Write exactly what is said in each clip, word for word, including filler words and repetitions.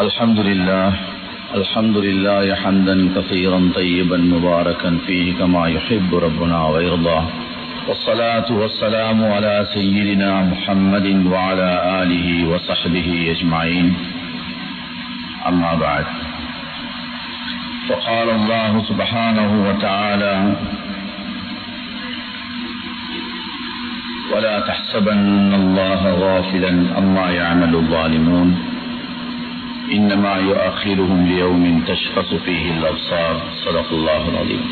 الحمد لله الحمد لله حمدا كثيرا طيبا مباركا فيه كما يحب ربنا ويرضى، والصلاة والسلام على سيدنا محمد وعلى آله وصحبه أجمعين. أما بعد، فقال الله سبحانه وتعالى: ولا تحسبن الله غافلا عما يعمل الظالمون إنما يؤخرهم ليوم تشخص فيه الأبصار. صدق الله العظيم.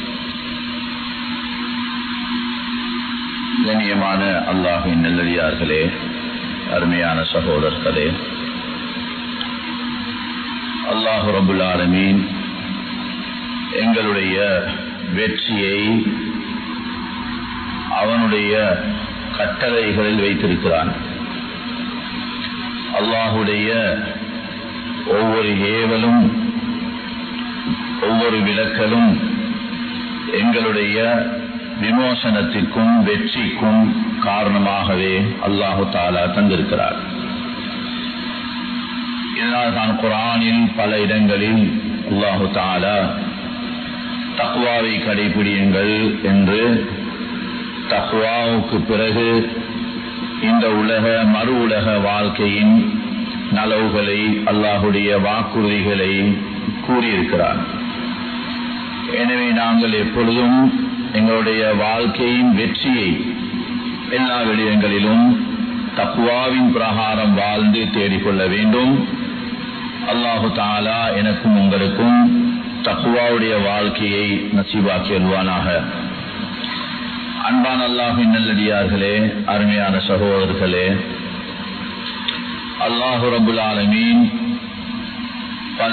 கண்ணியமான அல்லாஹ்வின் நல்லடியார்களே, அருமையான சகோதரர்களே, அல்லாஹ் ரப்புல் ஆலமீன் எங்களுடைய வெற்றியை அவனுடைய கட்டளைகளில் வைத்திருக்கிறான். அல்லாஹுடைய ஒவ்வொரு ஏவலும் ஒவ்வொரு விலக்கலும் எங்களுடைய விமோசனத்திற்கும் வெற்றிக்கும் காரணமாகவே அல்லாஹு தஆலா தந்திருக்கிறார். இதனால் தான் குர்ஆனில் பல இடங்களில் அல்லாஹு தஆலா தக்வாவை கடைபிடியுங்கள் என்று, தக்வாவுக்கு பிறகு இந்த உலக மறு உலக வாழ்க்கையின் நலவுகளை, அல்லாஹுடைய வாக்குறுதிகளை கூறியிருக்கிறார். எனவே நாங்கள் எப்பொழுதும் எங்களுடைய வாழ்க்கையின் வெற்றியை எல்லா விடயங்களிலும் தக்வாவின் பிரகாரம் வாழ்ந்து தேடிக்கொள்ள வேண்டும். அல்லாஹு தஆலா எனக்கும் உங்களுக்கும் தக்வாவுடைய வாழ்க்கையை நசீபாக்கி அல்வானாக. அன்பான அல்லாஹ்வின் நல்லடியார்களே, அருமையான சகோதரர்களே, அல்லாஹ் ரப்புல் ஆலமீன் பல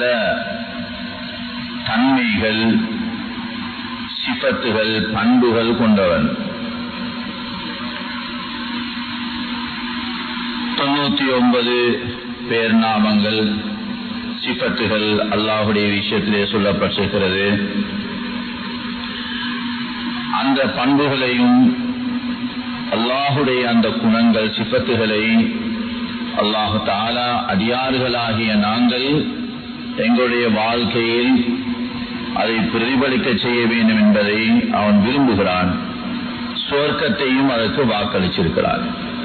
தன்மைகள், சிஃபத்துகள், பண்புகள் கொண்டவன். தொண்ணூத்தி ஒன்பது பேர் நாமங்கள், சிஃபத்துகள் அல்லாஹுடைய விஷயத்திலே சொல்லப்பட்டிருக்கிறது. அந்த பண்புகளையும் அல்லாஹுடைய அந்த குணங்கள், சிஃபத்துகளை அல்லாஹு தஆலா அடியார்களாகிய நாங்கள் எங்களுடைய வாழ்க்கையில் அதை பிரதிபலிக்க செய்ய வேண்டும் என்பதை அவன் விரும்புகிறான். சுவர்க்கத்தையும் அதற்கு வாக்களிச்சிருக்கிறான்.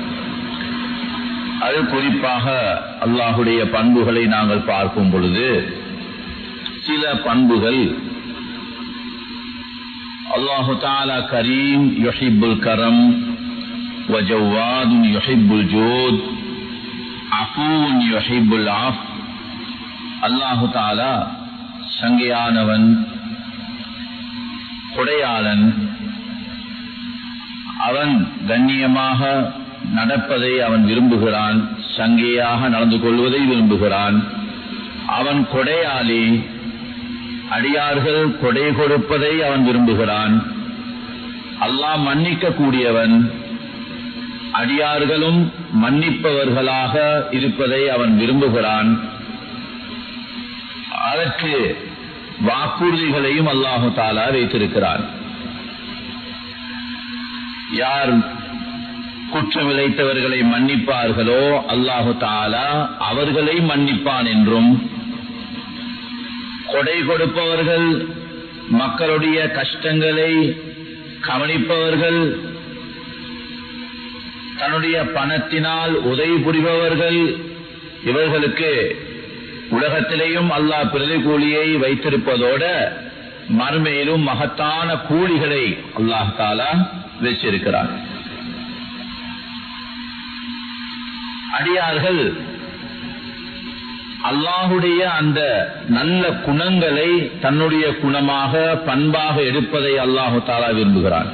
அது குறிப்பாக அல்லாஹுடைய பண்புகளை நாங்கள் பார்க்கும் பொழுது சில பண்புகள், அல்லாஹு தஆலா கரீம் யுஹிப்புல் கரம், வஜவ்வாதுன் யுஹிப்புல் ஜூத், அஃபூன் யுஹிப்புல் ஆஃப். அல்லாஹு தஆலா சங்கையானவன், கொடையாளன். அவன் கண்ணியமாக நடப்பதை அவன் விரும்புகிறான், சங்கையாக நடந்து கொள்வதை விரும்புகிறான். அவன் கொடையாளி, அடியார்கள் கொடை கொடுப்பதை அவன் விரும்புகிறான். அல்லாஹ் மன்னிக்க கூடியவன், அடியார்களும் மன்னிப்பவர்களாக இருப்பதை அவன் விரும்புகிறான். அதற்கு வாக்குறுதிகளையும் அல்லாஹு தஆலா வைத்திருக்கிறான். யார் குற்றம் இழைத்தவர்களை மன்னிப்பார்களோ அல்லாஹு தஆலா அவர்களை மன்னிப்பான் என்றும், கொடை கொடுப்பவர்கள், மக்களுடைய கஷ்டங்களை கவனிப்பவர்கள், தன்னுடைய பணத்தினால் உதவி புரிபவர்கள், இவர்களுக்கு உலகத்திலேயும் அல்லாஹ் பிரதிகூலியை வைத்திருப்பதோட மறுமையிலும் மகத்தான கூலிகளை அல்லாஹ் தஆலா வச்சிருக்கிறார். அடியார்கள் அல்லாஹுடைய அந்த நல்ல குணங்களை தன்னுடைய குணமாக, பண்பாக எடுப்பதை அல்லாஹு தஆலா விரும்புகிறான்.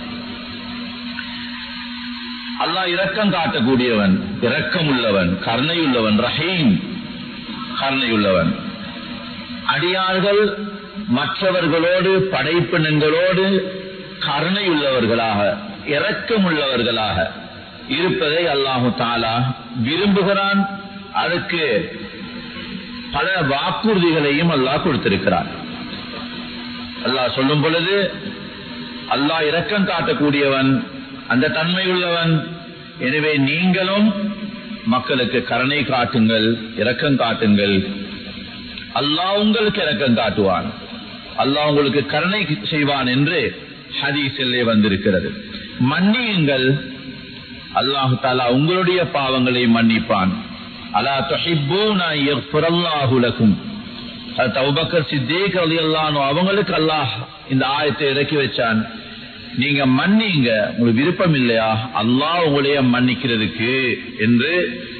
அல்லாஹ் இரக்கம் காட்டக்கூடியவன், இரக்கம் உள்ளவன், கருணையுள்ளவன், ரஹீம், கருணையுள்ளவன். அடியார்கள் மற்றவர்களோடு, படைப்பினங்களோடு கருணையுள்ளவர்களாக, இரக்கமுள்ளவர்களாக இருப்பதை அல்லாஹு தஆலா விரும்புகிறான். அதுக்கு பல வாக்குறுதிகளையும் அல்லாஹ் கொடுத்திருக்கிறான். அல்லாஹ் சொல்லும் பொழுது அல்லாஹ் இரக்கம் காட்டக்கூடியவன், அந்த தன்மை உள்ளவன். எனவே நீங்களும் மக்களுக்கு கருணை காட்டுங்கள், இரக்கம் காட்டுங்கள். அல்லாஹ் உங்களுக்கு இரக்கம் காட்டுவான், அல்லாஹ் உங்களுக்கு கருணை செய்வான் என்று ஹதீஸிலே வந்திருக்கிறது. மன்னியுங்கள், அல்லாஹ் தஆலா உங்களுடைய பாவங்களை மன்னிப்பான். அலா துஹிப்பூன யக்ஃபிரல்லாஹு லக்கும். ஹஜ்ரத் அபூபக்கர் சித்தீக் ரலியல்லாஹு அன்ஹு அவங்களுக்கு அல்லாஹ் இந்த ஆயத்தை இறக்கி வச்சான். நீங்க மன்னிங்க, உங்களுக்கு விருப்பம் இல்லையா அல்லாஹ் உங்களைய மன்னிக்கிறதுக்கு என்று.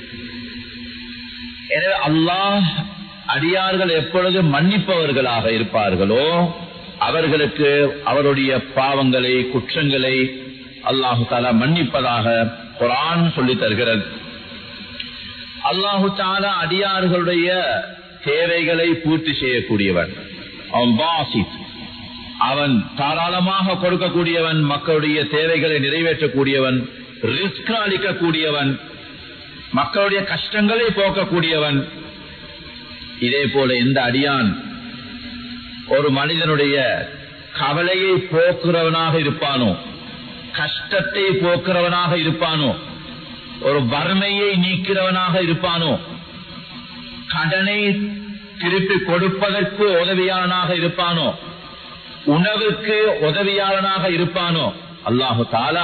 எனவே அல்லாஹ் அடியார்கள் எப்பொழுது மன்னிப்பவர்களாக இருப்பார்களோ அவர்களுக்கு அவருடைய பாவங்களை குற்றங்களை அல்லாஹு தஆலா மன்னிப்பதாக குர்ஆன் சொல்லி தருகிறது. அல்லாஹு தஆலா அடியார்களுடைய தேவைகளை பூர்த்தி செய்யக்கூடியவன். அவன் பாசித், அவன் தாராளமாக கொடுக்கக்கூடியவன், மக்களுடைய தேவைகளை நிறைவேற்றக்கூடியவன், ரிஸ்க் அளிக்கக்கூடியவன், மக்களுடைய கஷ்டங்களை போக்கக்கூடியவன். இதே போல இந்த அடியான் ஒரு மனிதனுடைய கவலையை போக்குறவனாக இருப்பானோ, கஷ்டத்தை போக்குறவனாக இருப்பானோ, ஒரு வறுமையை நீக்கிறவனாக இருப்பானோ, கடனை திருப்பி கொடுப்பதற்கு உதவியாளனாக இருப்பானோ, உணவுக்கு உதவியாளனாக இருப்பானோ, அல்லாஹு தஆலா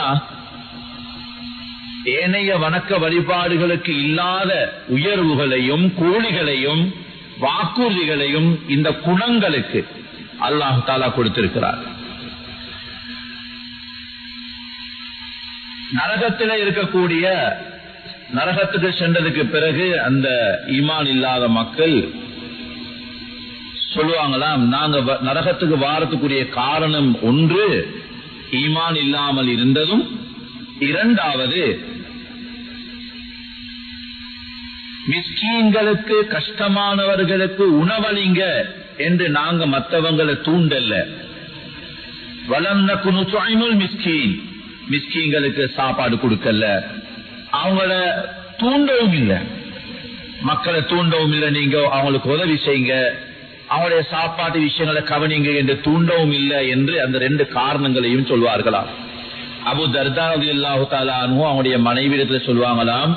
ஏனைய வணக்க வழிபாடுகளுக்கு இல்லாத உயர்வுகளையும் கூலிகளையும் வாக்குறுதிகளையும் இந்த குணங்களுக்கு அல்லாஹு தஆலா கொடுத்திருக்கிறார். நரகத்தில் இருக்கக்கூடிய, நரகத்துக்கு சென்றதுக்கு பிறகு அந்த ஈமான் இல்லாத மக்கள் சொல்லுவாங்களாம், நாங்க நரகத்துக்கு வாரத்துக்குரிய காரணம் ஒன்று ஈமான் இல்லாமல் இருந்ததும், இரண்டாவது மிஸ்கீன்களுக்கு கஷ்டமானவர்களுக்கு உணவளிங்க என்று நாங்க மற்றவங்களை தூண்டல்ல. வலம்னகு நுத்இமுல் மிஸ்கீன், மிஸ்கீன்களுக்கு சாப்பாடு கொடுக்கல, அவங்கள தூண்டவும் இல்லை, மக்களை தூண்டவும் இல்லை, நீங்க அவங்களுக்கு உதவி செய்யுங்க, அவங்களுடைய சாப்பாட்டு விஷயங்களை கவனிங்க என்று தூண்டவும் இல்லை என்று அந்த ரெண்டு காரணங்களையும் சொல்வார்களாம். அபு தர்தா ரலியல்லாஹு தஆலா அன்ஹு அவங்களுடைய மனைவியிடத்துல சொல்வாங்களாம்,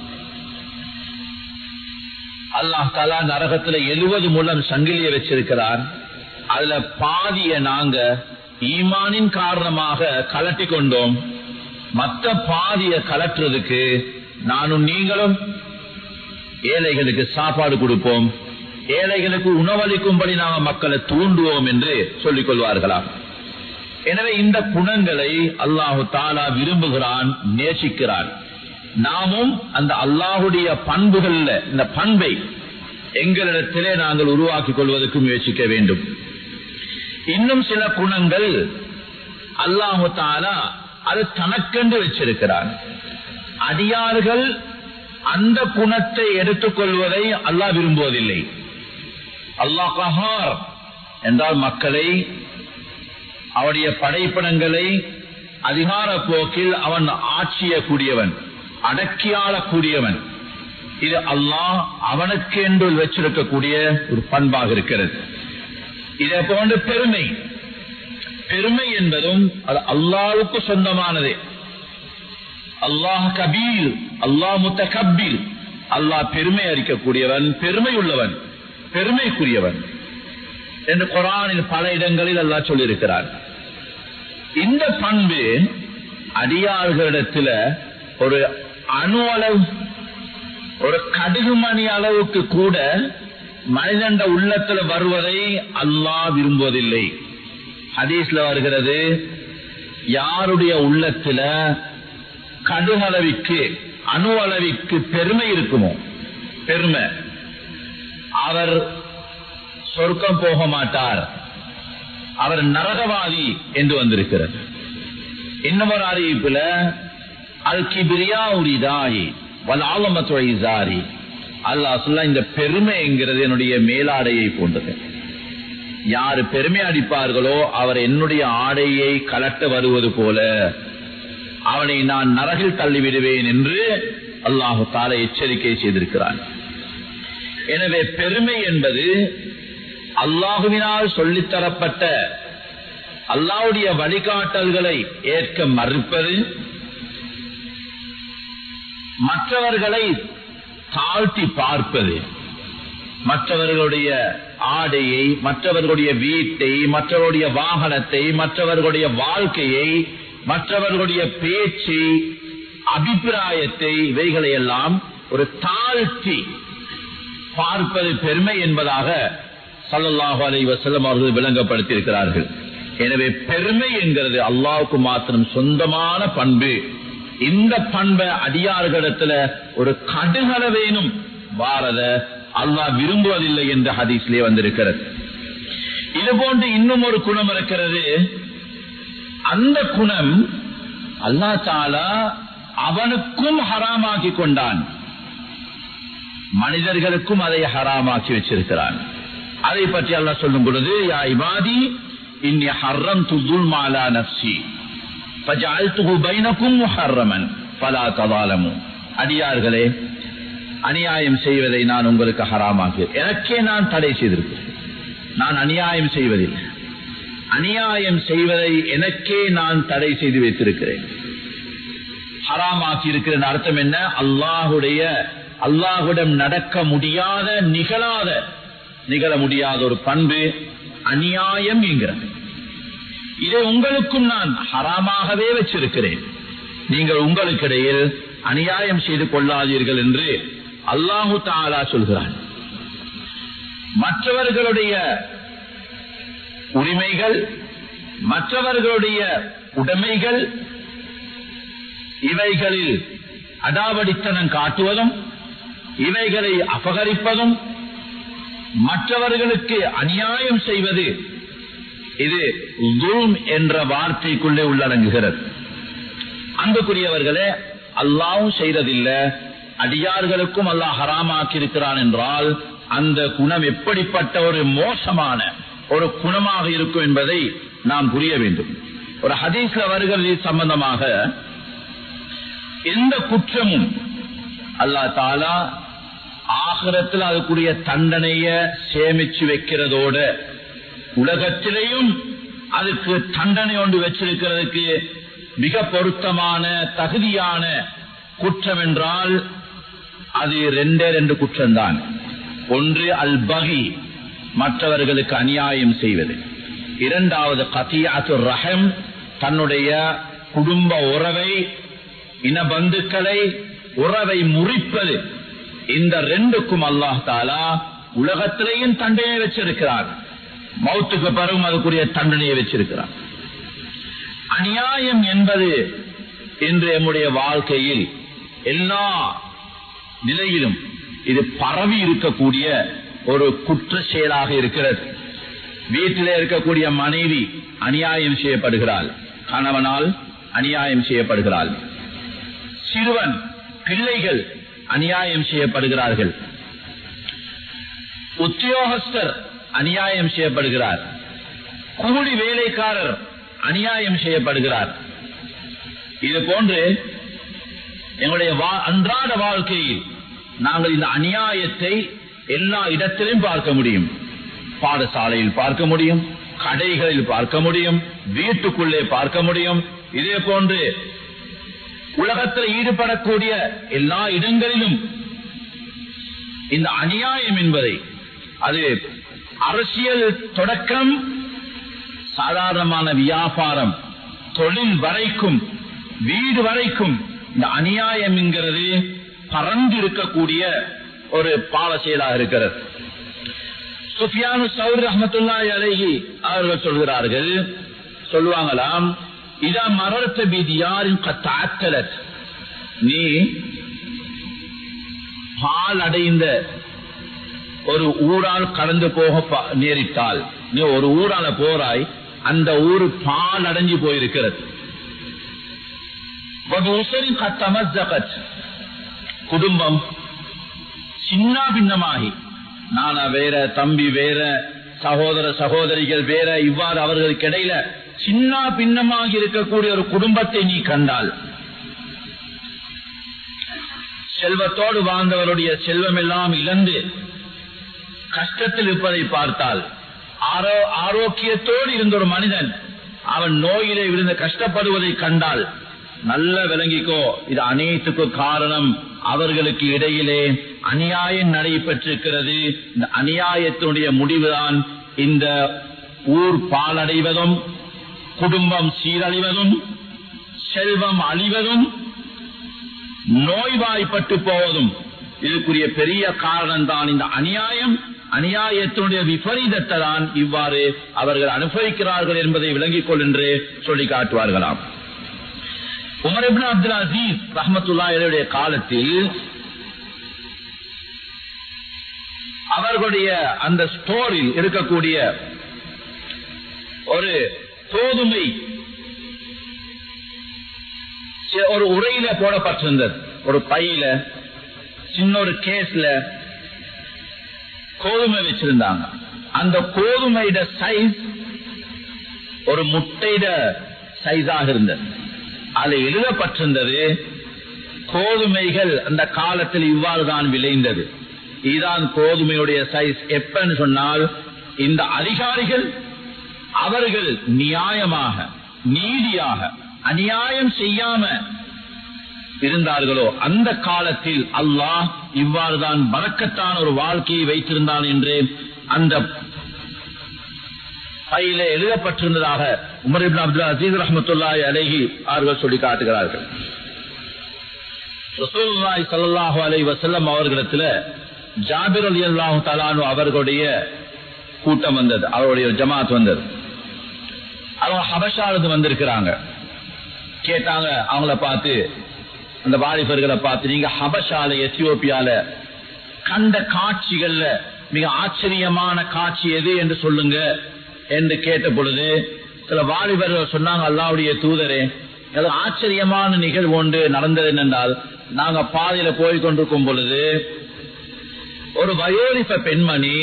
அல்லாஹ் தஆலா நரகத்துல எழுபது முழம் சங்கிலியை வச்சிருக்கிறார், அதுல பாதிய நாங்க ஈமானின் காரணமாக கலட்டி கொண்டோம், மற்ற பாதிய கலட்டுறதுக்கு நானும் நீங்களும் ஏழைகளுக்கு சாப்பாடு கொடுப்போம், ஏழைகளுக்கு உணவளிக்கும்படி நாங்கள் மக்களை தூண்டுவோம் என்று சொல்லிக் கொள்வார்களாம். எனவே இந்த குணங்களை அல்லாஹு தஆலா விரும்புகிறான், நேசிக்கிறான். நாமும் அந்த அல்லாஹுடைய பண்புகள்ல இந்த பண்பை எங்களிடத்திலே நாங்கள் உருவாக்கிக் கொள்வதற்கு முயற்சிக்க வேண்டும். இன்னும் சில குணங்கள் அல்லாஹு தஆலா அது தனக்கென்று வச்சிருக்கிறான். அடியார்கள் அந்த குணத்தை எடுத்துக்கொள்வதை அல்லாஹ் விரும்புவதில்லை. அல்லாஹ் கஹார் என்றால் மக்களை, அவருடைய படைப்பிடங்களை அதிகார போக்கில் அவன் ஆட்சிய கூடியவன், அடக்கியாளக்கூடியவன். இது அல்லாஹ் அவனுக்கு என்று வச்சிருக்கக்கூடிய ஒரு பண்பாக இருக்கிறது. இதை போன்ற பெருமை, பெருமை என்பதும் அது அல்லாஹ்வுக்கு சொந்தமானது. அல்லாஹ் கபீர், அல்லாஹ் முத்தகப்பீர். அல்லாஹ் பெருமை அறிக்கக்கூடியவன், பெருமை உள்ளவன், பெருமைக்குரியவன் என்று குர்ஆனில் பல இடங்களில் அல்லாஹ் சொல்லியிருக்கிறார். இந்த பண்பு அடியார்களிடத்தில் ஒரு அணு அளவு, ஒரு கடுகுமணி அளவுக்கு கூட மனிதன் உள்ளத்தில் வருவதை அல்லாஹ் விரும்புவதில்லை. ஹதீஸ்ல வருகிறது, யாருடைய உள்ளத்துல கடுகளவிற்கு அணு அளவிற்கு பெருமை இருக்குமோ, பெருமை, அவர் சொர்க்கம் போக மாட்டார், அவர் நரகவாதி என்று வந்திருக்கிறது. இன்னும் ஒரு அறிவிப்புல அல் கிப்ரியா உரிதாயி வல் ஆலமத்து இஸாரி, அல்லாஹ் சொல்ல இந்த பெருமை என்கிறது என்னுடைய மேலாடையை போன்றது. யாரு பெருமை அடிப்பார்களோ அவர் என்னுடைய ஆடையை கலட்ட வருவது போல அவனை நான் நரகில் தள்ளிவிடுவேன் என்று அல்லாஹு தஆலா எச்சரிக்கை செய்திருக்கிறான். எனவே பெருமை என்பது அல்லாஹுவினால் சொல்லித்தரப்பட்ட அல்லாஹ்வுடைய வழிகாட்டல்களை ஏற்க மறுப்பது, மற்றவர்களை தாழ்த்தி பார்ப்பது, மற்றவர்களுடைய ஆடையை, மற்றவர்களுடைய வீட்டை, மற்றவர்களுடைய வாகனத்தை, மற்றவர்களுடைய வாழ்க்கையை, மற்றவர்களுடைய பேச்சை, அபிப்பிராயத்தை, இவைகளை எல்லாம் ஒரு தாழ்த்தி பார்ப்பது பெருமை என்பதாக ஸல்லல்லாஹு அலைஹி வஸல்லம் அவர்கள் விளங்கப்படுத்தியிருக்கிறார்கள். எனவே பெருமை என்கிறது அல்லாஹ்வுக்கு மாத்திரம் சொந்தமான பண்பு. இந்த பண்பை அடியார்களிடத்துல ஒரு கடுகளவேனும் வாரத அல்லாஹ் விரும்புவதில்லை என்ற ஹதீஸ்லே வந்திருக்கிறது. இது போன்று இன்னும் ஒரு குணம் இருக்கிறது. அந்த குணம் அல்லாஹ் தஆலா அவனுக்கும் ஹராமாக்கி கொண்டான், மனிதர்களுக்கும் அதை ஹராமாக்கி வச்சிருக்கிறான். அதை பற்றி அல்லாஹ் சொல்லும் பொழுது, யா இபாதி இன்னி ஹர்ரம்து ஸுல்ம அலா நஃப்ஸி ஃபஜஅல்துஹு பைனக்கும் முஹர்ரமன் ஃபலா தஸாலமு. அடியார்களே, அநியாயம் செய்வதை நான் உங்களுக்கு ஹராமாக்கி, எனக்கே நான் தடை செய்திருக்கிறேன். நான் அநியாயம் செய்வதில்லை, அநியாயம் செய்வதை எனக்கே நான் தடை செய்து வைத்திருக்கிறேன், ஹராமாக்கி இருக்கிற அர்த்தம் என்ன? அல்லாஹுடைய அல்லாஹுடன் நடக்க முடியாத, நிகழாத நிகழ முடியாத ஒரு பண்பு அநியாயம் என்கிறது. இதை உங்களுக்கும் நான் ஹராமாகவே வச்சிருக்கிறேன், நீங்கள் உங்களுக்கிடையில் அநியாயம் செய்து கொள்ளாதீர்கள் என்று அல்லாஹு தஆலா சொல்கிறான். மற்றவர்களுடைய உரிமைகள், மற்றவர்களுடைய உடைமைகள், இவைகளில் அடாவடித்தனம் காட்டுவதும், இவைகளை அபகரிப்பதும், மற்றவர்களுக்கு அநியாயம் செய்வது, இது ஸுல்ம் என்ற வார்த்தைக்குள்ளே உள்ளடங்குகிறது. அன்புக்குரியவர்களே, அல்லாஹ்வும் செய்ததில்லை, அடியார்களுக்கும் அல்லாஹ் ஹராமாக்கி இருக்கிறான் என்றால் அந்த குணம் எப்படிப்பட்ட ஒரு மோசமான ஒரு குணமாக இருக்கும் என்பதை நாம் புரிய வேண்டும். ஒரு ஹதீஸ்ல வருகிறது சம்பந்தமாக, எந்த குற்றமும் அல்லாஹ் தஆலா ஆகிரத்தில் அதுக்குரிய தண்டனைய சேமிச்சு வைக்கிறதோட உலகத்திலேயும் அதுக்கு தண்டனை ஒன்று வச்சிருக்கிறதுக்கு மிக பொருத்தமான தகுதியான குற்றம் என்றால் அது ரெண்டே ரெண்டு குற்றம்தான். ஒன்று அல் பகி, மற்றவர்களுக்கு அநியாயம் செய்வது. இரண்டாவது கதியாத்துர் ரஹம், தன்னுடைய குடும்ப உறவை, இன பந்துக்களை, உறவை முறிப்பது. இந்த ரெண்டுக்கும் அல்லாஹ் தஆலா உலகத்திலேயும் தண்டனை வச்சிருக்கிறார், மௌத்துக்கு பிறகும் அதுக்குரிய தண்டனையை வச்சிருக்கிறார். அநியாயம் என்பது இன்று நம்முடைய வாழ்க்கையில் எல்லா நிலையிலும் இது பரவி இருக்கக்கூடிய ஒரு குற்ற செயலாக இருக்கிறது. வீட்டிலே இருக்கக்கூடிய மனைவி அநியாயம் செய்யப்படுகிறாள், கணவனால் அநியாயம் செய்யப்படுகிறாள், சிறுவன் பிள்ளைகள் அநியாயம் செய்யப்படுகிறார்கள், உத்தியோகஸ்தர் அநியாயம் செய்யப்படுகிறார், கூலி வேலைக்காரர் அநியாயம் செய்யப்படுகிறார். இது போன்று எங்களுடைய அன்றாட வாழ்க்கையில் நாங்கள் இந்த அநியாயத்தை எல்லா இடத்திலும் பார்க்க முடியும். பாடசாலையில் பார்க்க முடியும், கடைகளில் பார்க்க முடியும், வீட்டுக்குள்ளே பார்க்க முடியும். இதே போன்று உலகத்தில் ஈடுபடக்கூடிய எல்லா இடங்களிலும் இந்த அநியாயம் என்பதை, அது அரசியல் தொடக்கம் சாதாரணமான வியாபாரம் தொழில் வரைக்கும், வீடு வரைக்கும் இந்த அநியாயம் என்கிறது பறந்து இருக்கக்கூடிய ஒரு பாவ செயலாக இருக்கிறது. சுஃபியானு ஸௌரி ரஹ்மத்துல்லாஹி அலைஹி அவர்கள் சொல்கிறார்கள், சொல்லுவாங்களாம், இதா மரர்த பிதியாரின் கத் தஅத்தலத், நீ பால் அடைந்த ஒரு ஊரால் கடந்து போக நேரிட்டால், நீ ஒரு ஊரால போறாய், அந்த ஊர் பால் அடைஞ்சு போயிருக்கிறது. குடும்பம் சின்ன பின்னமாகி, நானா வேற, தம்பி வேற, சகோதர சகோதரிகள் வேற, இவ்வாறு அவர்களுக்கு இடையில சின்ன பின்னமாகி இருக்கக்கூடிய ஒரு குடும்பத்தை நீ கண்டால், செல்வத்தோடு வாழ்ந்தவருடைய செல்வம் எல்லாம் இழந்து கஷ்டத்தில் இருப்பதை பார்த்தால், ஆரோக்கியத்தோடு இருந்த ஒரு மனிதன் அவன் நோயிலே விழுந்து கஷ்டப்படுவதை கண்டால் நல்ல விளங்கிக்கோ, இது அனைத்துக்கும் காரணம் அவர்களுக்கு இடையிலே அநியாயம் நடைபெற்றிருக்கிறது. இந்த அநியாயத்தினுடைய முடிவுதான் இந்த ஊர் பாலடைவதும், குடும்பம் சீரழிவதும், செல்வம் அழிவதும், நோய்வாய்ப்பட்டு போவதும். இதுக்குரிய பெரிய காரணம் தான் இந்த அநியாயம். அநியாயத்தினுடைய விபரீதத்தை தான் இவ்வாறு அவர்கள் அனுபவிக்கிறார்கள் என்பதை விளங்கிக் கொள் என்று சொல்லி காட்டுவார்களாம். உமர் இப்னு அப்துல் அசீஸ் ரஹ்மத்துல்லாஹி அலைஹி காலத்தில் அவர்களுடைய அந்த ஸ்டோரில் இருக்கக்கூடிய ஒரு கோதுமை ஒரு உரையில போடப்பட்டிருந்தது. ஒரு பையில சின்ன ஒரு கேஸ்ல கோதுமை வச்சிருந்தாங்க. அந்த கோதுமையிட சைஸ் ஒரு முட்டையிட சைஸாக இருந்தது. அது எழுதப்பட்டிருந்தது, கோதுமைகள் அந்த காலத்தில் இவ்வாறு தான் விளைந்தது, இதுதான் கோதுமையுடைய சைஸ். எப்பன்னு சொன்னால், இந்த அதிகாரிகள் அவர்கள் நியாயமாக நீதியாக அநியாயம் செய்யாம இருந்தார்களோ அந்த காலத்தில் அல்லாஹ் இவ்வாறு தான் பரக்கத்தான ஒரு வாழ்க்கையை வைத்திருந்தான் என்று அந்த பையிலே எழுதப்பட்டிருந்ததாக உமர் இப்னு அப்துல் அசீஸ் ரஹ்மத்துல்லாஹி அலைஹி அவர்கள் சொல்லி காட்டுகிறார்கள். ரசூலுல்லாஹி ஸல்லல்லாஹு அலைஹி வஸல்லம் அவர்களிடத்தில் ஜாபிர் ரலியல்லாஹு தஆலா அன்ஹு அவர்களுடைய கூட்டம் வந்தது, அவருடைய ஜமாத் வந்தது. அவங்க ஹபஷாவிலிருந்து வந்திருக்கிறாங்க. கேட்டாங்க, அவங்கள பார்த்து, அந்த வாலிபர்களை பார்த்து, நீங்க ஹபஷால எத்தியோப்பியால கண்ட காட்சிகள்ல மிக ஆச்சரியமான காட்சி எது என்று சொல்லுங்க என்று கேட்ட பொழுது சில வாலிபர்கள் சொன்னாங்க, அல்லாஹ்வுடைய தூதரே, அது ஆச்சரியமான நிகழ்வு ஒன்று நடந்தது என்றால், நாங்க பாதையில போய் கொண்டிருக்கும் பொழுது ஒரு வயோதிப பெண்மணி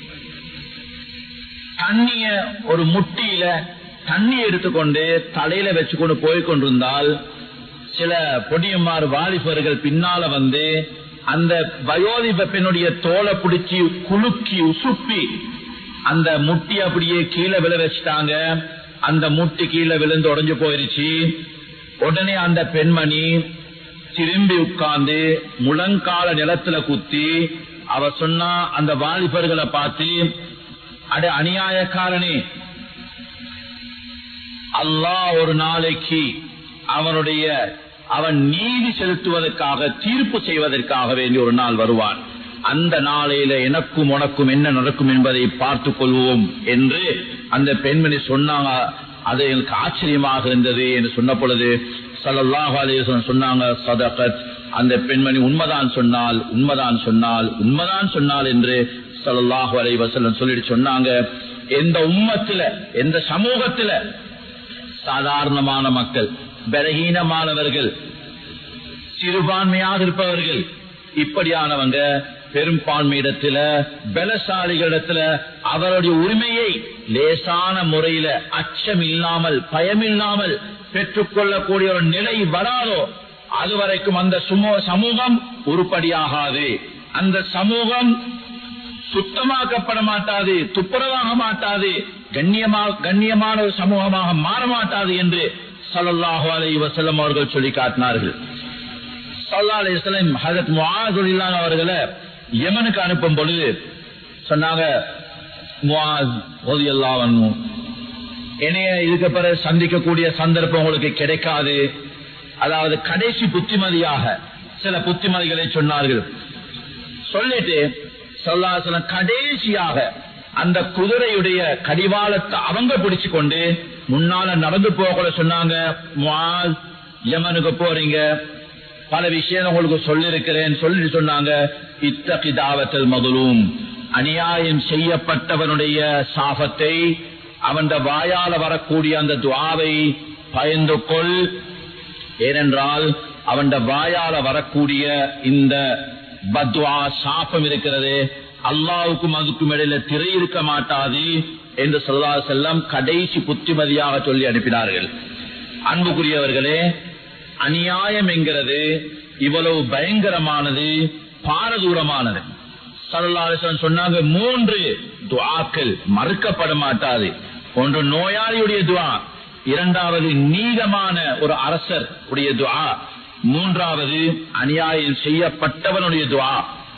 தண்ணிய ஒரு முட்டியில தண்ணி எடுத்துக்கொண்டு தலையில வச்சுக்கொண்டு போய் கொண்டிருந்தால், சில பொடியம்மார் வாலிபர்கள் பின்னால வந்து அந்த வயோதிப பெண்ணுடைய தோலை பிடிச்சி குலுக்கி உசுப்பி அந்த முட்டி அப்படியே கீழே விழ வச்சுட்டாங்க. அந்த முட்டி கீழே விழுந்து உடைஞ்சு போயிருச்சு. உடனே அந்த பெண்மணி திரும்பி உட்கார்ந்து முழங்கால நிலத்துல குத்தி அவ சொன்னா, அந்த வாலிபர்களை பார்த்து, அட அநியாயக்காரனே, அல்லாஹ் ஒரு நாளைக்கு அவனுடைய அவன் நீதி செலுத்துவதற்காக தீர்ப்பு செய்வதற்காக வேண்டிய ஒரு நாள் வருவான். அந்த நாளையில எனக்கும் உனக்கும் என்ன நடக்கும் என்பதை பார்த்துக் கொள்வோம் என்று அந்த பெண்மணி சொன்னாங்க. அது எனக்கு ஆச்சரியமாக இருந்தது என்று சொன்ன பொழுது ஸல்லல்லாஹு அலைஹி வஸல்லம் சொன்னாங்க, சதகத், அந்த பெண்மணி உண்மைதான் சொன்னால் உண்மைதான் சொன்னால் உண்மைதான் சொன்னால் என்று ஸல்லல்லாஹு அலைஹி வஸல்லம் சொல்லிட்டு சொன்னாங்க. எந்த உம்மத்துல எந்த சமூகத்துல சாதாரணமான மக்கள், பலகீனமானவர்கள், சிறுபான்மையாக இருப்பவர்கள், இப்படியானவங்க பெரும்பான்மையிடத்துல பலசாலிகளிடத்துல அவருடைய உரிமையை லேசான முறையில அச்சம் இல்லாமல் பயமில்லாமல் பெற்றுக்கொள்ளக்கூடிய ஒரு நிலை வராதோ அதுவரைக்கும் அந்த சமூகம் உருப்படியாகாது. அந்த சமூகம் சுத்தமாக்கப்பட மாட்டாது, துப்புரவாக மாட்டாது, கண்ணியமாக கண்ணியமான ஒரு சமூகமாக மாற மாட்டாது என்று ஸல்லல்லாஹு அலைஹி வஸல்லம் அவர்கள் சொல்லி காட்டினார்கள். ஸல்லல்லாஹு அலைஹி வஸல்லம் ஹஜ்ரத் முஆஸ் ரலியல்லாஹு அவர்களை யமனுக்கு அனுப்பும் பொழுது சொன்னாங்க, முஆஸ் ரலியல்லாஹு அன்ஹு, என்னைய இதுக்கு பிறகு சந்திக்கக்கூடிய சந்தர்ப்பம் உங்களுக்கு கிடைக்காது. அதாவது கடைசி புத்திமதியாக சில புத்திமதிகளை சொன்னார்கள். சொல்லிட்டு ஸல்லல்லாஹு அலைஹி வஸல்லம் கடைசியாக அந்த குதிரையுடைய கடிவாளத்தை அவங்க பிடிச்சு கொண்டு முன்னால நடந்து போக சொன்னாங்க, முஆஸ், யமனுக்கு போறீங்க, பல விஷயம் உங்களுக்கு சொல்லிருக்கிறேன் சொல்லிட்டு சொன்னாங்க, இத்தகி தாவத்தல் மதுலூம், அநியாயம் செய்யப்பட்டவனுடைய சாபத்தை, அவன் வாயால வரக்கூடிய அந்த துஆவை பயந்து கொள். ஏனென்றால் அவன் வாயால வரக்கூடிய இந்த பத்வா சாபம் இருக்கிறது, அல்லாஹ்வுக்கும் அதுக்கும் இடையில திரை இருக்க மாட்டாது என்று ஸல்லல்லாஹு அலைஹி வஸல்லம் கடைசி புத்திமதியாக சொல்லி அனுப்பினார்கள். அன்புக்குரியவர்களே, அநியாயம் என்கிறது இவ்வளவு பயங்கரமானது, பாரதூரமானது. ஸல்லல்லாஹு அலைஹி வஸல்லம் சொன்னாங்க, மூன்று துஆக்கள் மறுக்கப்பட மாட்டாது. ஒன்று நோயாளியுடைய துஆ, இரண்டாவது நீதமான ஒரு அரசர் உடைய துஆ, மூன்றாவது அநியாயம் செய்யப்பட்டவனுடைய துஆ.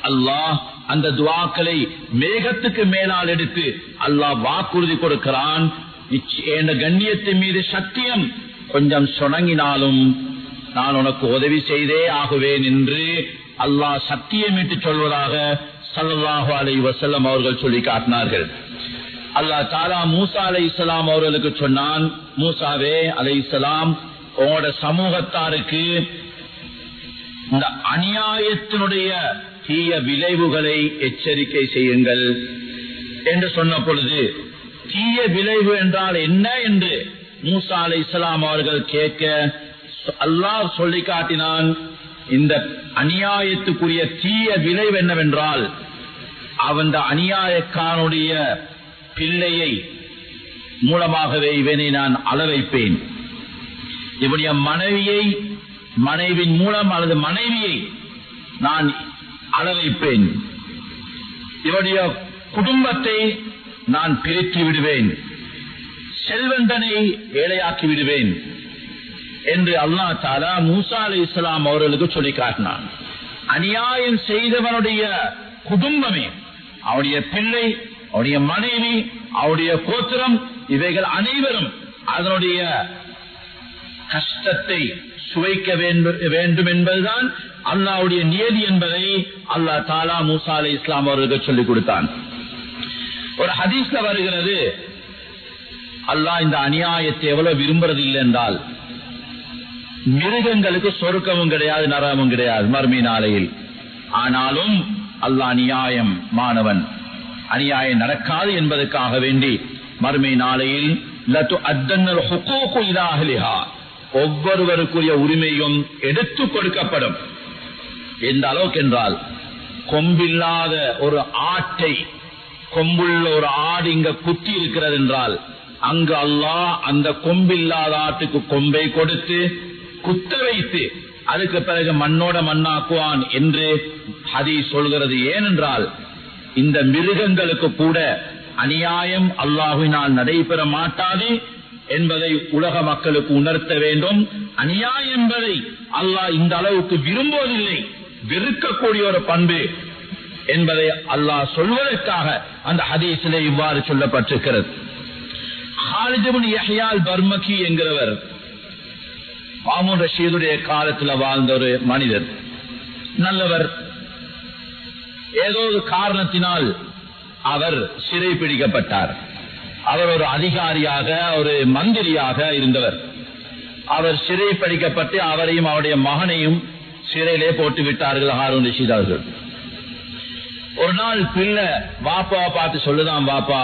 அல்லாஹ் அந்த துஆக்களை மேகத்துக்கு மேலால் எடுத்து அல்லாஹ் வாக்குறுதி கொடுக்கிறான், என் கண்ணியத்தின் மீது சத்தியம், கொஞ்சம் சொணங்கினாலும் நான் உனக்கு உதவி செய்தே ஆகுவேன் என்று அல்லாஹ் சத்தியமிட்டு சொல்வதாக ஸல்லல்லாஹு அலைஹி வஸல்லம் அவர்கள் சொல்லி காட்டினார்கள். அல்லாஹ் தஆலா மூசா அலைஹிஸ்ஸலாம் அவர்களுக்கு சொன்னான், மூசாவே அலைஹிஸ்ஸலாம், உங்களோட சமூகத்தாருக்கு இந்த அநியாயத்தினுடைய தீய விளைவுகளை எச்சரிக்கை செய்யுங்கள் என்று சொன்ன பொழுது, தீய விளைவு என்றால் என்ன என்று மூசா அலைஹிஸ்ஸலாம் அவர்கள் கேட்க அல்லாஹ் சொல்லி காட்டினான், இந்த அநியாயத்துக்குரிய தீய விளைவு என்னவென்றால், அவன் அநியாயக்காரனுடைய பிள்ளையை மூலமாகவே இவனை நான் அள வைப்பேன், இவனுடைய மனைவியை மனைவியின் மூலம் அல்லது மனைவியை நான் அள வைப்பேன், இவனுடைய குடும்பத்தை நான் பிரித்து விடுவேன், செல்வந்தனை ஏழையாக்கி விடுவேன் என்று அல்லாஹ் தஆலா மூசா அலைஹிஸ்ஸலாம் அவர்களுக்கு சொல்லி காட்டினான். அநியாயம் செய்தவனுடைய குடும்பமே, அவனுடைய பிள்ளை, அவனுடைய மனைவி, அவனுடைய கோத்திரம், இவைகள் அனைவரும் அதனுடைய கஷ்டத்தை சுவைக்க வேண்டும் என்பதுதான் அல்லாஹ்வுடைய நியதி என்பதை அல்லாஹ் தஆலா மூசா அலைஹிஸ்ஸலாம் அவர்களுக்கு சொல்லிக் கொடுத்தான். ஒரு ஹதீஸ்ல வருகிறது, அல்லாஹ் இந்த அநியாயத்தை எவ்வளவு விரும்புறது இல்லை என்றால், மிருகங்களுக்கு சொர்க்கமும் கிடையாது, நரகமும் கிடையாது மறுமை நாளையில். ஆனாலும் அல்லாஹ் அநியாயம் மாணவன் அநியாயம் நடக்காது என்பதற்காக வேண்டி மறுமை நாளையில் ஒவ்வொருவருக்குரிய உரிமையும் எடுத்து கொடுக்கப்படும். எந்த அளவுக்கு என்றால், கொம்பில்லாத ஒரு ஆட்டை, கொம்புள்ள ஒரு ஆடு இங்க குத்தி இருக்கிறது என்றால், அங்கு அல்லாஹ் அந்த கொம்பில்லாத ஆட்டுக்கு கொம்பை கொடுத்து குத்த வைத்து அதுக்கு பிறகு மண்ணோட மண்ணாக்குவான் என்று ஹதீஸ் சொல்கிறது. ஏனென்றால் இந்த மிருகங்களுக்கு கூட அநியாயம் அல்லாஹ்வினால் நடைபெற மாட்டாது என்பதை உலக மக்களுக்கு உணர்த்த வேண்டும். அநியாயம் என்பதை அல்லாஹ் இந்த அளவுக்கு விரும்புவதில்லை, வெறுக்கக்கூடிய ஒரு பண்பு என்பதை அல்லாஹ் சொல்வதற்காக அந்த ஹதீஸிலே இவ்வாறு சொல்லப்பட்டிருக்கிறது. ஹாலித் இப்னு யஹ்யா அல்-பர்மகி என்கிறவர் மாமூன் ரஷீதுடைய காலத்தில் வாழ்ந்த ஒரு மனிதர், நல்லவர். ஏதோ ஒரு காரணத்தினால் அவர் சிறை பிடிக்கப்பட்டார். அவர் ஒரு அதிகாரியாக, ஒரு மந்திரியாக இருந்தவர். அவர் சிறை பிடிக்கப்பட்டு அவரையும் அவருடைய மகனையும் சிறையிலே போட்டு விட்டார்கள் ஹாரூன் ரஷீத் அவர்கள். ஒரு நாள் பிள்ளை வாப்பா பார்த்து சொல்லுதான், வாப்பா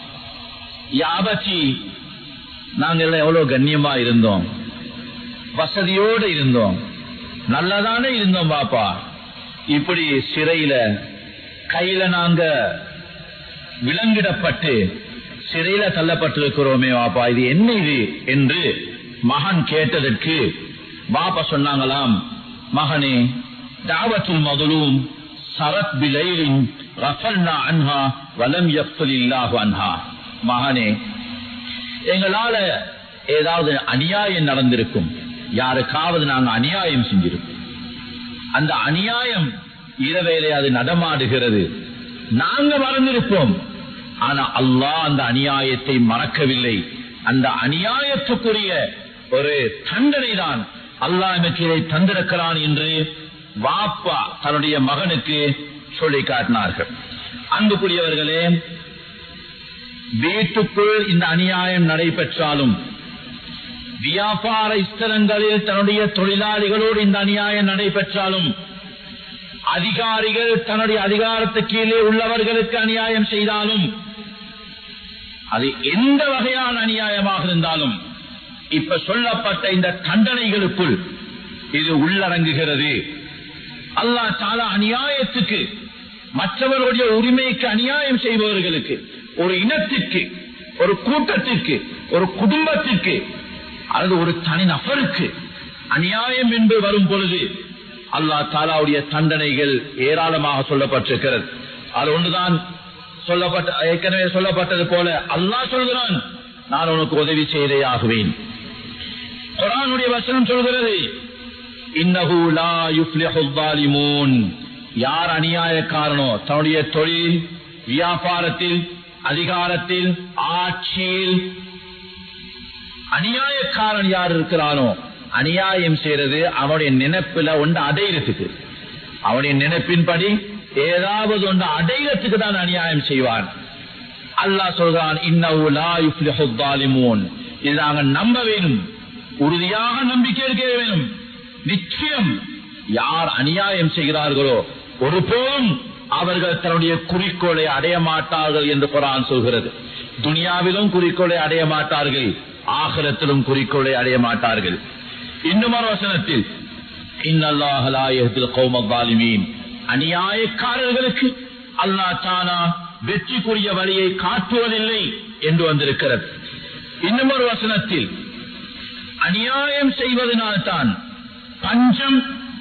யாபச்சி, நாங்கள் எவ்வளவு கண்ணியமா இருந்தோம், வசதியோடு இருந்தோம், நல்லதானே இருந்தோம் பாப்பா, இப்படி சிறையில கையில நாங்க விலங்கிடப்பட்டு சிறையில தள்ளப்பட்டிருக்கிறோமே வாப்பா, இது என்ன இது என்று மகன் கேட்டதற்கு பாப்பா சொன்னாங்களாம், மகனே, தாவத்துல் மதுலூம் சரத் பிலைலின் ரஃபல்னா அன்ஹா வலம் யஃபலில்லாஹு அன்ஹா. மகனே, எங்களால ஏதாவது அநியாயம் நடந்திருக்கும், யாருக்காவது நாங்க அநியாயம் செஞ்சிருக்கோம், அந்த அநியாயம் இரவேலே அது நடமாடுகிறது, நாங்க மறந்திருப்போம். ஆனா அல்லாஹ் அந்த அநியாயத்தை மறக்கவில்லை. அந்த அநியாயத்துக்குரிய ஒரு தண்டனை தான் அல்லாஹ் எனக்கு இதை தந்திருக்கிறான் என்று வாப்பா தன்னுடைய மகனுக்கு சொல்லி காட்டினார்கள். அன்புக்குரியவர்களே, வீட்டுக்குள் இந்த அநியாயம் நடைபெற்றாலும், வியாபார ஸ்தலங்களில் தன்னுடைய தொழிலாளிகளோடு இந்த அநியாயம் நடைபெற்றாலும், அதிகாரிகள் தன்னுடைய அதிகாரத்துக்கு கீழே உள்ளவர்களுக்கு அநியாயம் செய்தாலும், அது எந்த வகையான அநியாயமாக இருந்தாலும் இப்ப சொல்லப்பட்ட இந்த தண்டனைகளுக்குள் இது உள்ளடங்குகிறது. அல்லாஹ் தஆலா அநியாயத்துக்கு, மற்றவர்களுடைய உரிமைக்கு அநியாயம் செய்பவர்களுக்கு, ஒரு இனத்திற்கு, ஒரு கூட்டத்திற்கு, ஒரு குடும்பத்திற்கு அல்லது ஒரு தனி நபருக்கு அநியாயம் என்று வரும் பொழுது அல்லாஹ் தஆலாவுடைய தண்டனைகள் ஏராளமாக சொல்லப்பட்டிருக்கிறது. அது ஒன்றுதான் சொல்லப்பட்ட, ஏற்கனவே சொல்லப்பட்டது போல அல்லாஹ் சொல்கிறான், நான் உனக்கு உதவி செய்தே ஆகுவேன். குர்ஆனுடைய வசனம் சொல்கிறது, இன்னஹு லா யுஃப்லிஹுல் ஸாலிமூன், யார் அநியாயக்காரனோ தன்னுடைய தொழில் வியாபாரத்தில் அதிகாரத்தில் ஆட்சியில் அநியாயக்காரன் யார் இருக்கிறானோ அநியாயம் செய்யறது அவனுடைய நினைப்புல ஒன்று அடையிறதுக்கு அவனுடைய நினைப்பின்படி ஏதாவது ஒன்று அடையிறதுக்கு தான் அநியாயம் செய்வான். அல்லாஹ் சொல்றான் இன்னஹு லா யுஃப்லிஹு ஸாலிமூன். இதை நாங்கள் நம்ப வேணும், உறுதியாக நம்பிக்கை இருக்க வேணும். நிச்சயம் யார் அநியாயம் செய்கிறார்களோ ஒருபோதும் அவர்கள் தன்னுடைய குறிக்கோளை அடைய மாட்டார்கள் என்று குர்ஆன் சொல்கிறது. துனியாவிலும் குறிக்கோளை அடைய மாட்டார்கள், ஆகிரத்திலும் குறிக்கோளை அடைய மாட்டார்கள். இன்னும் ஒரு வசனத்தில் இன்னல்லாஹ லா யஹ்தில் கௌம ஸாலிமீன், அநியாயக்காரர்களுக்கு அல்லாஹ் தஆலா வெற்றிக்குரிய வழியை காட்டுவதில்லை என்று வந்திருக்கிறது. இன்னும் ஒரு வசனத்தில் அநியாயம் செய்வதனால்தான் பஞ்சம்,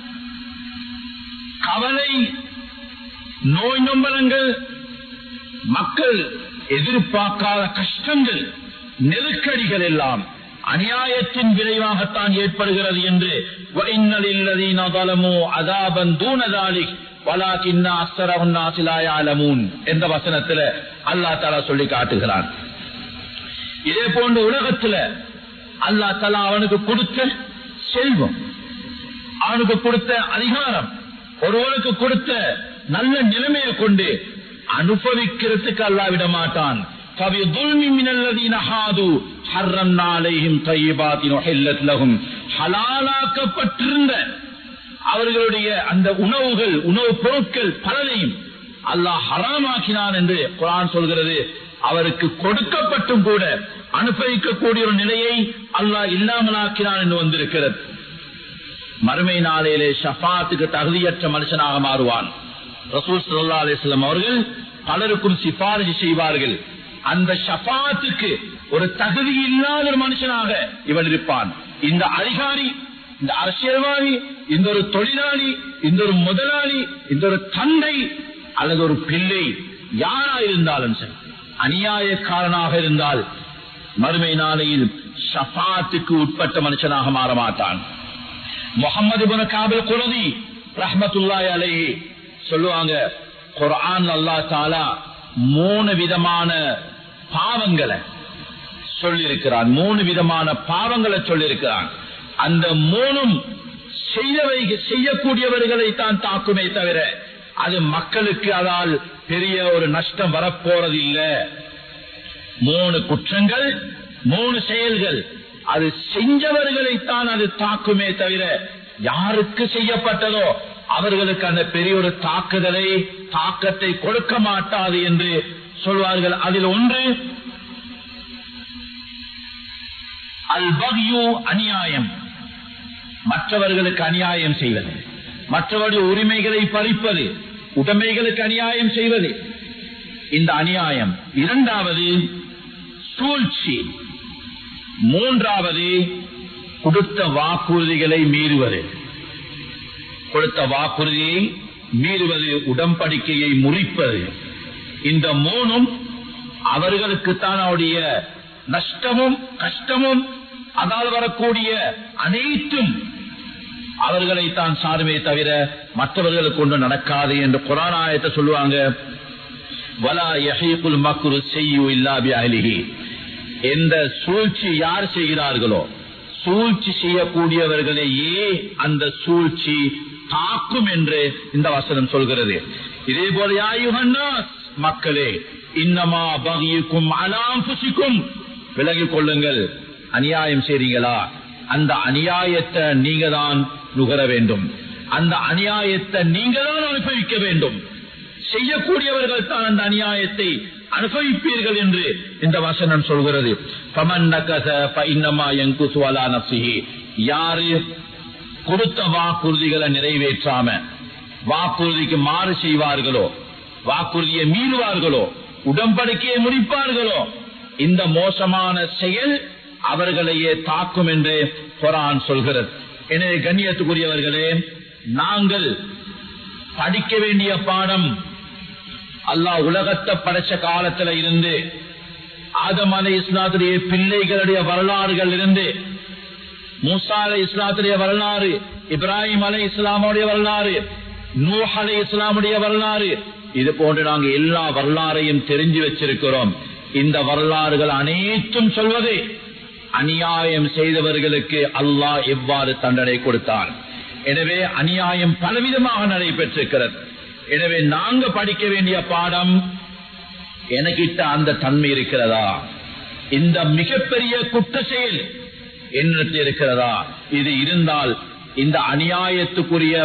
கவலை, நோய் நொம்பலங்கள், மக்கள் எதிர்பார்க்காத கஷ்டங்கள், நெருக்கடிகள் எல்லாம் அநியாயத்தின் விளைவாகத்தான் ஏற்படுகிறது என்று என்ற வசனத்தில் அல்லாஹ் தஆலா சொல்லி காட்டுகிறான். இதே போன்ற உலகத்தில் அல்லாஹ் தஆலா அவனுக்கு கொடுத்த செல்வம், அவனுக்கு கொடுத்த அதிகாரம், ஒருவனுக்கு கொடுத்த நல்ல நிலைமையை கொண்டு அனுபவிக்கிறதுக்கு அல்லாஹ் விட மாட்டான். ஹலாலாக்கப்பட்டிருந்த அவர்களுடைய அந்த உணவுகள், உணவுப் பொருட்கள் பலரையும் அல்லாஹ் ஹராமாக்கினான் என்று குர்ஆன் சொல்கிறது. அவருக்கு கொடுக்கப்பட்டும் கூட அனுபவிக்கக்கூடிய ஒரு நிலையை அல்லாஹ் இல்லாமலாக்கினான் என்று வந்திருக்கிறது. மறுமை நாளையிலே ஷஃபாத்துக்கு தகுதியற்ற மனுஷனாக மாறுவான். ரசூல் ஸல்லல்லாஹு அலைஹி வஸல்லம் அவர்கள் பலருக்கும் சிபாரிசு செய்வார்கள். அந்த ஷஃபாத்துக்கு ஒரு தகுதி இல்லாத ஒரு மனுஷனாக இவன் இருப்பான். இந்த அதிகாரி, இந்த அரசியல்வாதி, இந்த ஒரு தொழிலாளி, இந்த ஒரு முதலாளி, இந்த ஒரு தந்தை அல்லது ஒரு பிள்ளை யாரா இருந்தாலும் சரி, அநியாயக்காரனாக இருந்தால் மறுமை நாளையில் ஷஃபாத்துக்கு உட்பட்ட மனுஷனாக மாற மாட்டான். முஹம்மது இப்னு காபில் குரதி ரஹ்மத்துல்லாஹி அலைஹி சொல்லுவாங்க, குர்ஆன் அல்லாஹ் தஆலா மூணு விதமான பாவங்களை சொல்லியிருக்கிறான். மூணு விதமான பாவங்களை சொல்லியிருக்கிறான். அந்த மூணும் செய்தவை செய்யக்கூடியவர்களை தான் தாக்குமே தவிர அது மக்களுக்கு அதால் பெரிய ஒரு நஷ்டம் வரப்போறது இல்லை. மூணு குற்றங்கள், மூணு செயல்கள், அது செஞ்சவர்களைத்தான் அது தாக்குமே தவிர யாருக்கு செய்யப்பட்டதோ அவர்களுக்கு அந்த பெரிய ஒரு தாக்குதலை, தாக்கத்தை கொடுக்க மாட்டாது என்று சொல்வார்கள். அதில் ஒன்று அல் பக்யு, அநியாயம், மற்றவர்களுக்கு அநியாயம் செய்வது, மற்றவருடைய உரிமைகளை பறிப்பது, உடைமைகளுக்கு அநியாயம் செய்வது, இந்த அநியாயம். இரண்டாவது சூழ்ச்சி. மூன்றாவது கொடுத்த வாக்குறுதிகளை மீறுவது. கொடுத்த வாக்குறுதியை மீறுவது, உடன்படிக்கையை முறிப்பது. இந்த மூணும் அவர்களுக்குத்தான் அவருடைய நஷ்டமும் கஷ்டமும், அதால் வரக்கூடிய அனைத்தும் அவர்களைத்தான் சாருமே தவிர மற்றவர்களுக்கு ஒன்று நடக்காது என்று குர்ஆன் ஆயத்தை சொல்லுவாங்க. வலா யஹீகுல் மக்ரு ஸய்யு இல்லா பிஅஹ்லிஹி. எந்த சூழ்ச்சி யார் செய்கிறார்களோ, சூழ்ச்சி செய்யக்கூடியவர்களையே அந்த சூழ்ச்சி தாக்கும் என்று இந்த வசனம் சொல்கிறது. இதே போல யா அய்யுஹன்னாஸ், மக்களே, இன்னமா பகியுக்கும் அலா அன்ஃபுசிக்கும், விலகிக் கொள்ளுங்கள். அநியாயம் செய்றீங்களா, அந்த அநியாயத்தை நீங்க தான் நுகர வேண்டும், அந்த அநியாயத்தை நீங்க தான் அனுபவிக்க வேண்டும். செய்யக்கூடியவர்கள் தான் அந்த அநியாயத்தை அனுபவிப்பீர்கள் என்று இந்த வசனம் சொல்கிறது. ஃபமன் நகஸ ஃபஇன்னமா யன்குஸு அலா நஃப்ஸிஹி. யாரு கொடுத்த வாக்குறுதிகளை நிறைவேற்றாம வாக்குறுதிக்கு மாறு செய்வார்களோ, வாக்குறுதியை மீறுவார்களோ, உடன்படிக்கையை முடிப்பார்களோ, இந்த மோசமான செயல் அவர்களையே தாக்கும் என்று குர்ஆன் சொல்கிறது. எனவே கண்ணியத்துக்குரியவர்களே, நாங்கள் படிக்க வேண்டிய பாடம், அல்லாஹ் உலகத்தை படைச்ச காலத்துல இருந்து ஆதம் அலைஹிஸ்ஸலாத்துடைய பிள்ளைகளுடைய வரலாறுகள் இருந்து, மூசா அலைஹிஸ்ஸலாத்துடைய வரலாறு, இப்ராஹிம் அலைஹிஸ்ஸலாமுடைய வரலாறு, நூஹ் அலைஹிஸ்ஸலாமுடைய வரலாறு, இது போன்று நாங்கள் எல்லா வரலாறையும் தெரிஞ்சு வச்சிருக்கிறோம். இந்த வரலாறுகள் அனைத்தும் சொல்வது அநியாயம் செய்தவர்களுக்கு அல்லாஹ் எவ்வாறு தண்டனை கொடுத்தான். எனவே அநியாயம் பலவிதமாக நடைபெற்றிருக்கிறது. எனவே நாங்க படிக்க வேண்டிய பாடம், எனக்கிட்ட அந்த தன்மை இருக்கிறதா, இந்த மிகப்பெரிய குற்ற செயல் என்னிடத்தில் இருக்கிறதா, இது இருந்தால் இந்த அநியாயத்துக்குரிய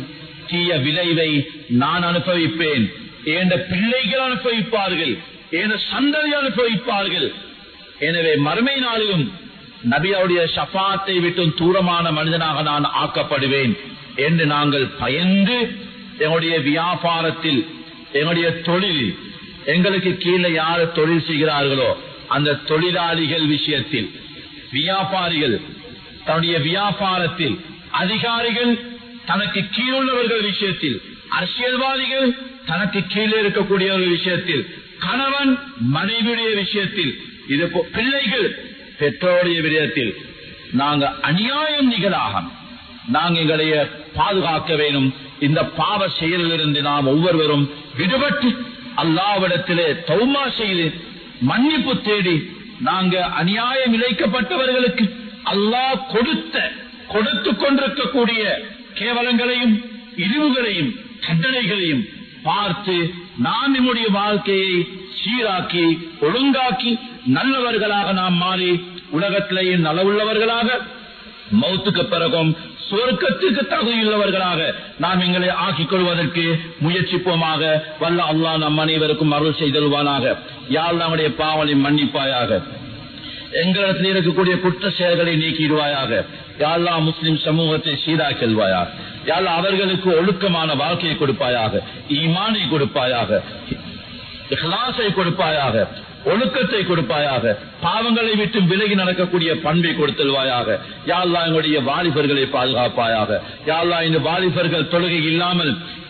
தீய விளைவை நான் அனுபவிப்பேன், என் பிள்ளைகள் அனுபவிப்பார்கள், என் சந்ததி அனுபவிப்பார்கள். எனவே மறுமை நாளிலும் நபியுடைய ஷஃபாத்தை விட்டும் தூரமான மனிதனாக நான் ஆக்கப்படுவேன் என்று நாங்கள் பயந்து எங்களுடைய வியாபாரத்தில், எங்களுடைய தொழில், எங்களுக்கு கீழே யார் தொழில் செய்கிறார்களோ அந்த தொழிலாளிகள் விஷயத்தில், வியாபாரிகள் தன்னுடைய வியாபாரத்தில், அதிகாரிகள் தனக்கு கீழுள்ளவர்கள் விஷயத்தில், அரசியல்வாதிகள் தனக்கு கீழே இருக்கக்கூடியவர்கள் விஷயத்தில், கணவன் மனைவியுடைய விஷயத்தில், இது பிள்ளைகள் பெற்றோருடைய விடயத்தில் நாங்க அநியாயம் நிகழாக நாங்கள் எங்களை பாதுகாக்க வேண்டும். இந்த பாவ செயலிலிருந்து நாம் ஒவ்வொருவரும் விடுபட்டு அல்லாஹ்விடத்திலே தௌபா செய்து மன்னிப்பு தேடி நாங்க அநியாயம் இழைக்கப்பட்டவர்களுக்கு அல்லாஹ் கொடுத்த கொடுத்து கொண்டிருக்கக்கூடிய கேவலங்களையும் இழிவுகளையும் தண்டனைகளையும் பார்த்து நாம் நம்முடைய வாழ்க்கையை சீராக்கி ஒழுங்காக்கி நல்லவர்களாக நாம் மாறி உலகத்திலேயே நலவுள்ளவர்களாக மௌத்துக்கு பிறகும் சொர்க்கத்துக்கு தகுதியுள்ளவர்களாக நாம் எங்களை ஆக்கிக் கொள்வதற்கு முயற்சிப்போமாக. வல்ல அல்லாஹ் நம் அனைவருக்கும் அருள் செய்தல்வானாக. யா அல்லாஹ் நம்முடைய பாவங்களை மன்னிப்பாயாக, எங்களிடத்தில் இருக்கக்கூடிய குற்ற செயல்களை நீக்கிடுவாயாக. யா அல்லாஹ் முஸ்லிம் சமூகத்தை சீராக்கல்வாயாக. யா அல்லாஹ் அவர்களுக்கு ஒழுக்கமான வாழ்க்கையை கொடுப்பாயாக, ஈமானை கொடுப்பாயாக, இஹ்லாஸை கொடுப்பாயாக, ஒழுக்கத்தை கொடுப்பாயாக, பாவங்களை விட்டு விலகி நடக்கக்கூடிய பண்பை கொடுத்தல்வாயாக. யா அல்லாஹ் எங்களுடைய வாலிபர்களை பாதுகாப்பாயாக. யா அல்லாஹ் இந்த வாலிபர்கள் தொழுகை இல்லாமல்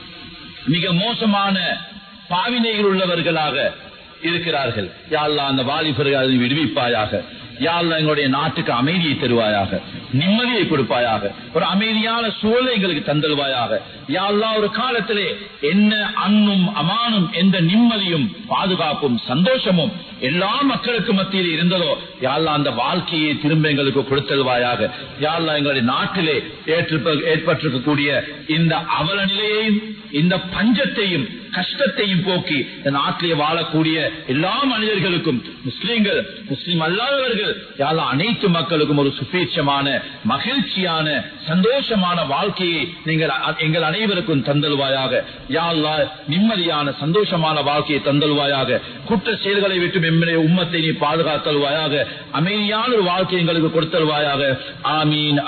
மிக மோசமான பாவினைகள் உள்ளவர்களாக இருக்கிறார்கள். யா அல்லாஹ் அந்த வாலிபர்களை விடுவிப்பாயாக. யா அல்லாஹ் எங்களுடைய நாட்டுக்கு அமைதியை தருவாயாக, நிம்மதியை கொடுப்பாயாக, ஒரு அமைதியான சூழலை எங்களுக்கு தந்தல்வாயாக. யா அல்லாஹ் ஒரு காலத்திலே என்ன அன்னும் அமானும் எந்த நிம்மதியும் பாதுகாப்பும் சந்தோஷமும் எல்லா மக்களுக்கு மத்தியில் இருந்ததோ யா அல்லாஹ் அந்த வாழ்க்கையை திரும்ப எங்களுக்கு கொடுத்தல்வாயாக. யா அல்லாஹ் எங்களுடைய நாட்டிலே ஏற்பட்டிருக்கக்கூடிய இந்த அவல நிலையையும் இந்த பஞ்சத்தையும் கஷ்டத்தையும் போக்கி இந்த நாட்டிலே வாழக்கூடிய எல்லா மனிதர்களுக்கும், முஸ்லிம்கள் முஸ்லிம் அல்லாதவர்கள் யா அல்லாஹ் அனைத்து மக்களுக்கும் ஒரு சுபீட்சமான மகிழ்ச்சியான சந்தோஷமான வாழ்க்கையை நீங்கள் எங்கள் அனைவருக்கும் தந்தல்வாயாக. யா அல்லாஹ் நிம்மதியான சந்தோஷமான வாழ்க்கையை தந்தல்வாயாக. குற்ற செயல்களை விட்டு எம்முடைய உம்மத்தை நீ பாதுகாத்தல்வாயாக. அமைதியான ஒரு வாழ்க்கை எங்களுக்கு கொடுத்தல்வாயாக. ஆமீன்.